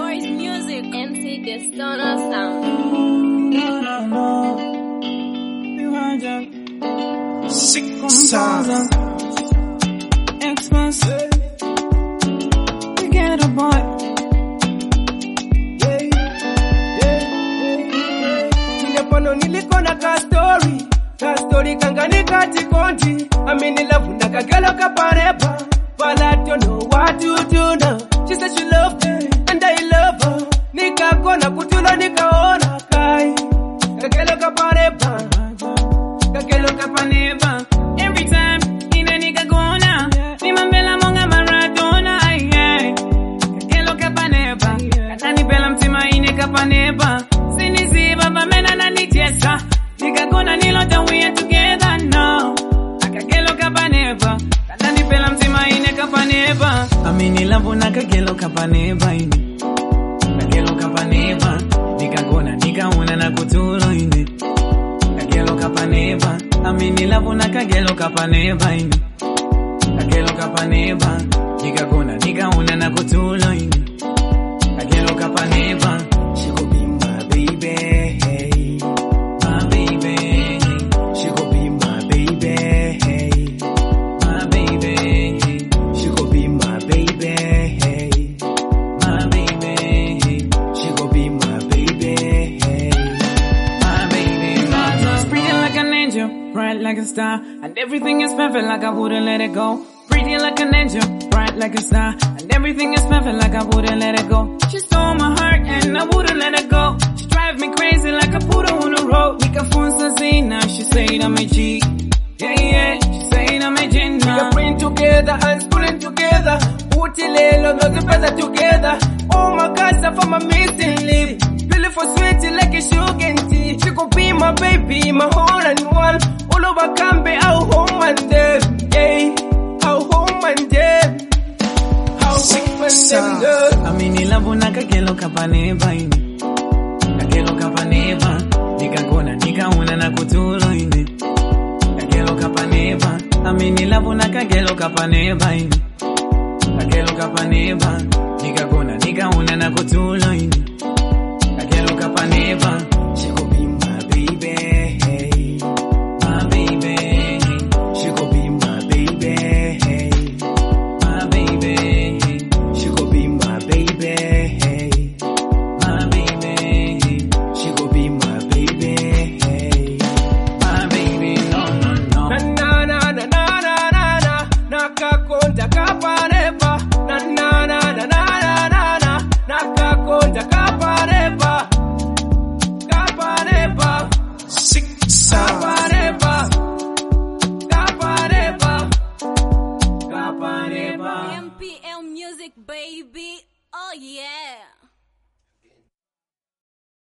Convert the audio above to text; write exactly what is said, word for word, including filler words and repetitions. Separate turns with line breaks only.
Boys Music, M C The Stoner Sound.
Sick sound.
Expensive. We get a boy.
Nilipano nilikona ka story. Ka story kangani kati konti. Amini love na kagelo kaparepa. But I don't know what to do now. She said she loved me and I love her. Nikakona kutulo nikaona kai. Kagelo kaparepa.
Kagelo kapanepa. Every time ina nikagona. Nimambela monga Maradona. Ay, ay. Kagelo kapanepa. Katani bela mtima ine kapanepa. Siniziba bamena na nitiesa. Nikagona nilota we are together now. Kagelo kapanepa. Katani bela mtima ine kapanepa. Amini lambo na kagelo kapanepa ine. Kagelo kapanepa. Nikagona nikaona na kutulo ine. Kagelo kapanepa. Amini lambo na kagelo kapanepa ine. Kagelo kapanepa. Nikagona nikaona na kutulo ine. Kagelo kapanepa. She go be my baby, hey. My baby, hey. She go be my baby, hey. My baby, hey. She go be my baby, hey. My baby, hey. She go be my baby, hey. My baby, my love. Pretty like an angel, bright like a star, and everything is perfect like I wouldn't let it go. Pretty like an angel, bright like a star, and everything is perfect like I wouldn't let it go. She stole my heart and I wouldn't let it go. She drive me crazy like I put her on the road. Nikafunza zina, she say I'm a G. Yeah, yeah, she say I'm a G.
We can bring together and schooling together. Utilelo, those better together. Oh my God, for my missing lip. Beautiful sweet like a sugar and tea. She could be my baby, my whole and one. All over can be our home and them. Yeah, our home and them. Our home and them, girl.
Amini lambo na kagelo kapanepa ine. Kagelo kapanepa. Nikagona nikaona na kutulo ine. Kagelo kapanepa. Amini lambo na kagelo kapanepa ine. Kagelo kapanepa. Nikagona nikaona na kutulo ine. Kagelo kapanepa. She go be my baby, hey. My baby, hey. She go be my baby, hey. My baby, hey. She go be my baby, hey. My baby, hey. She go be my baby, hey. My baby, no, no, no.
Na na na na na na na na. Nakakonda kaparepa. Na na na na na na na na. Nakakonda kaparepa. Kaparepa.
Sick sound.
Kaparepa. Kaparepa. Kaparepa.
M P L Music, baby. Oh yeah.